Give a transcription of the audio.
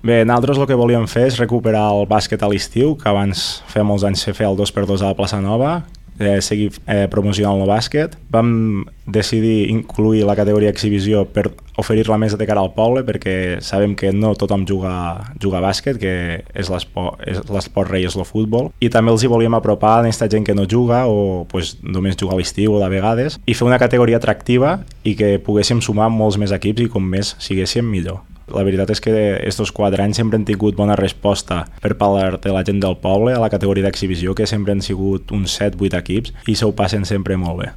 Bé, nosaltres el que volíem fer és recuperar el bàsquet a l'estiu, que abans feia molts anys se feia el 2x2 a la plaça Nova, seguir promocionant el bàsquet. Vam decidir incluir la categoria exhibició per oferir-la més de cara al poble, perquè sabem que no tothom juga a bàsquet, que és l'esport rei, és el futbol, i també els hi volíem apropar a aquesta gent que no juga o pues, només juga a l'estiu o de vegades, i fer una categoria atractiva i que poguéssim sumar molts més equips i com més siguéssim millor. La veritat és que estos 4 anys sempre han tingut bona resposta per part de la gent del poble a la categoria d'exhibició, que sempre han sigut uns 7-8 equips i s'ho passen sempre molt bé.